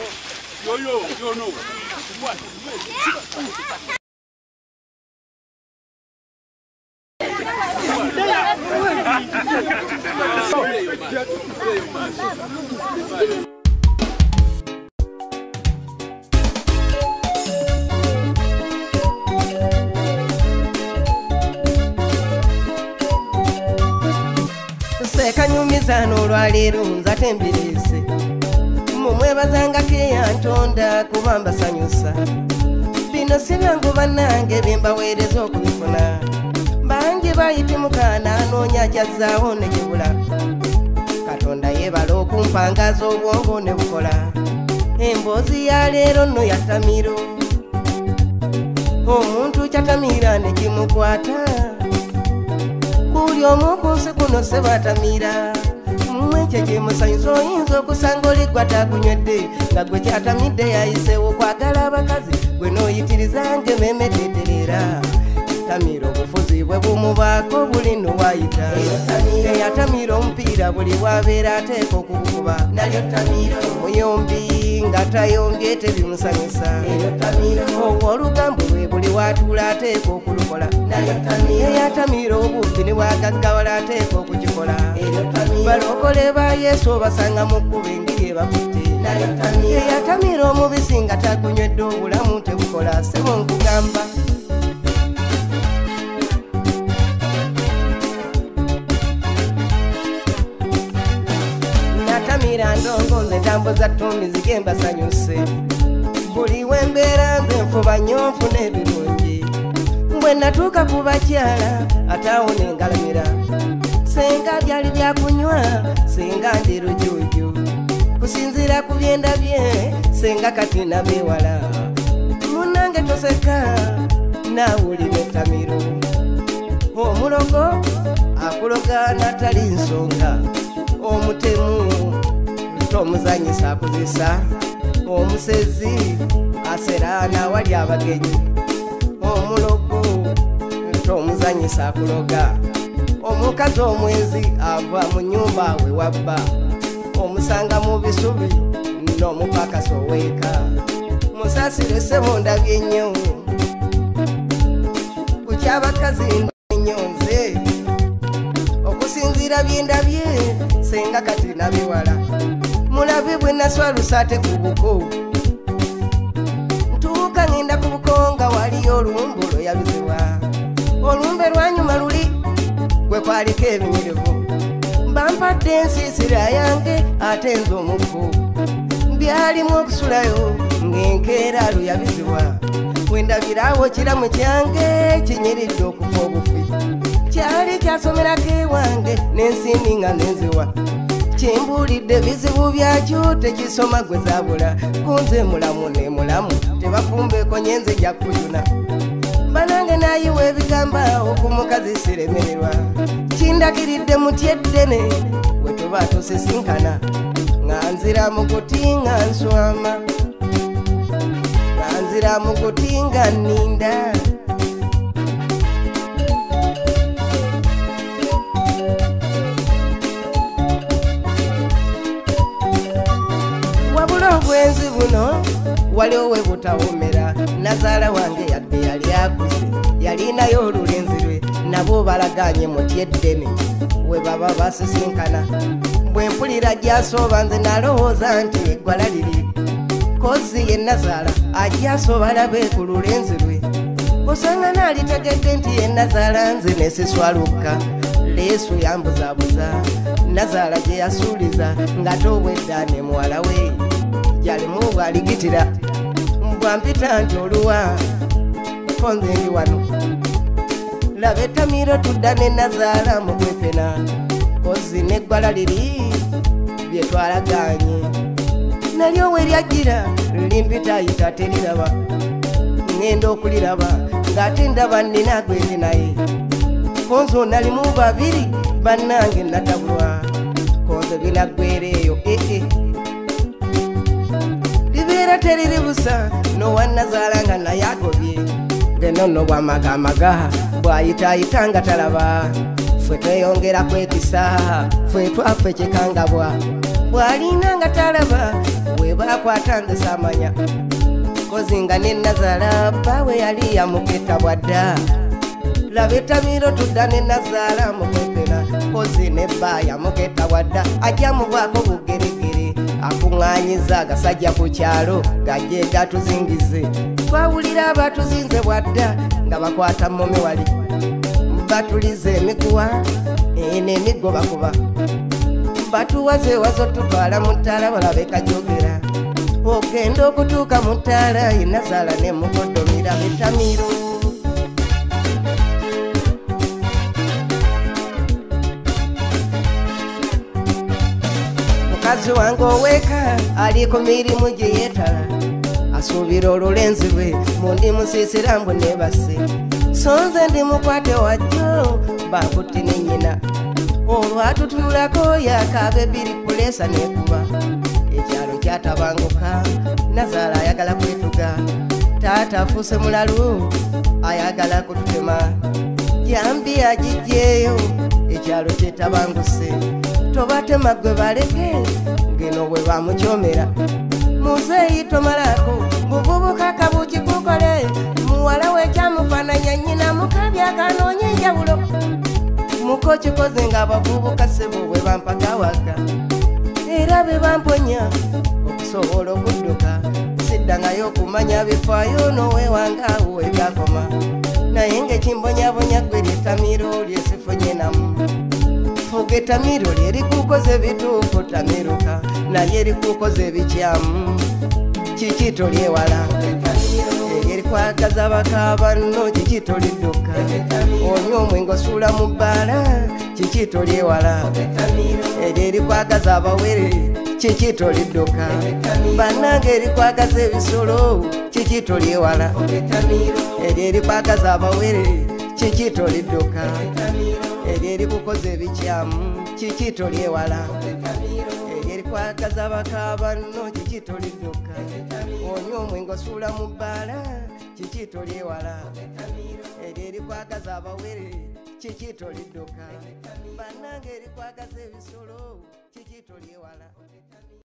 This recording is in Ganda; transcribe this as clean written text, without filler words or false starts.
no. What? Sekanyumiza n'olwaleero nzate mbiriise mumwebazanga keyantonda kuba mbasanyusa bino si byangu bannange bye mbaweereza okubifuna bangi bayitimukaana anoonya kyazzaawo ne kibula Katonda yeebala okumpangaza obwongo ne bukola emboozi ya leero nno yatamiro omuntu kyatamiira ne kimukwata buli omu ku nsi kuno se batamira mwekyo gye musanyusa oyinza okusanga oligwa takunywedde nga gwe kyatamidde yayiseewo okwagala abakazi gwe n'oyitirizanga emmeeme teeterera tamira obufuzi bwe bumubaako buli nowayita eyatamira omupiira buli bwabeera ateeka okubukuba omuyombi nga tayombye tebimusanyusa obwo olugambo lwe buli watuula ateeka okulukola eyatamira obubbi ne bwagaggawala ateeka okukikola balokole ba Yesu obasanga mu kkuba engeri ebakutte eyatamira omubisi nga tagunywedde obulamu tebukola sebo nkugamba natamira ndongo nze ntambuza ttumbi zigemba sanyuse buli wembeera nze nfuba nnyo nfuna ebirungi bwe natuuka ku bakyala ataawo nengalamira senga byali byakunywa senga ndi rujuju kusinzira ku byenda bye senga kati nabeewala munange toseka naawulira ettamiro omulogo akuloga natali nsonga omutemu tomuzanyisa akuzisa omusezi asera nawali abagenyi omulogo tomuzanyisa akuloga omukazi omwezi ava mu nyumba we wabba omusanga mu bisubi n'omupakasi oweeka musasire sebo ndabye nnyo kukyabakazi nnyonze okusinziira byendabye senga kati nabiwala mulabe bwe naswalusa ate ku buko ntuuka ngenda ku buko nga waliyo olumbulo yabiziwa olumbe lwanyuma luli gwe kwaliko ebinyirivu bampadde ensiisira yange ate nze omuggo byalimu okusulayo ng'enkeera luyabizibwa wendabiraawo kiramu kyange kinyiridde okufa obufi kyali kyasomerako ewange n'ensimbi nga nenziwa kimbuulidde bizibu byakyo tekisoma gwe zabula kunze mulamu ne mulamu tebafumbeeko nyenze jakuyuna banange nayiwa ebigamba okumukazi siremererwa kindagiridde mutya eddene we tuba tusisinkana nga nzira mu kuti nga nswama nga nzira mu kuti nga nninda wabula obwenzi buno waliwo we butawomera nazaala wange yadde yali akuze yalinayo olulenzi lwe nabo balaganye mutya eddene we baba basisinkana bwe mpulira gyasooba nze nalowooza nti eggwala liri kozi ye nazaala ajjasooba labe ku lulenzi lwe osanga naalitegedde nti ye nazaala nze nesiswaluka leesu yambuzaabuza nazaala gye yasuuliza ng'ate obwedda ne muwala we gyalimu bwaligitira bwampita nti oluwa ko nze ndi wano laba ettamiro tudda ne nazaala mu gwepena kozi n'eggwala liri bye twalaganye nalyo we lyajjira limpitayita teriraba ŋŋenda okuliraba ng'ate ndaba nnina gwendi naye konzo nalimu babiri bannange nadabulwa konzo binaggwereeyo libeera teriri busa nowannazaala nga naye agobye ng'ennono bwamagamaga bwayitaayita nga talaba ffe tweyongera kwekisa ffe twafe kikangabwa bw'alinga nga talaba we gwe bakwata nze samanya kozi nga ne Nazaala bbaawe yali yamugetta bwadda laba ettamiro tudda ne Nazaala mukwepera kozi ne bba yamugetta bwadda ajja muvaako bugeregere akuŋŋaanyiza agasajja ku kyalo gajje gatuzingize twawulira abatuzinze bwadda nga bakwata mmomi wali batulize emiguwa n'emiggo bakuba batuwaze ewazo tutwala mu ttaala balabe kajogera ogenda okutuuka mu ttaala ye Nazaala ne mukodomira ettamiro mukazi wange ow'eka ali ku mirimu gye yeetala asuubira olulenzi lwe mu ndi musiisira mbwe neebase so nze ndi mukwate wajjo bankutti ne nnyina olwatutunulako yakaaba ebiri puleesa neekuba ekyalo kyatabanguka Nazaala ayagala kwetuga taata afuuse mulalu ayagala kututema jambi agijjeeyo ekyalo kyetabanguse tobatema gwe baleke ngeno bwe bamukyomera muzeeyi tomalako buvubuka kabuki kukole muwala we kyamufaananya nnyina mukabi akanoonya enjawulo muko kikoze nga abavubuka ssebo bwe bampagawaga era be bamponya okusobola okudduka siddangayo okumanya bifaayo n'owewangaawo ebyakoma naye ng'ekimbonyabonya ggwe lyettamiro lyesifunye namu fuga ettamiro lyerikukoza ebituufu tamiruka naye erikukoza ebikyamu kiki tolyewala erikwagaza bakabanno kiki tolidduka onywa omwenge osuula mu bbaala kiki tolyewala erikwagaza abawere kiki tolidduka bannange erikwagaza ebisolo kiki tolyewala erikwagaza abawere kiki tolidduka erikukoza ebikyamu kiki tolyewala erikwagaza bakabanno kiki tolidduka onywa omwenge osuula mu bbaala kiki tolyewala erikwagaza abawere kiki tolidduka bannange erikwagaza ebisolo kiki tolyewala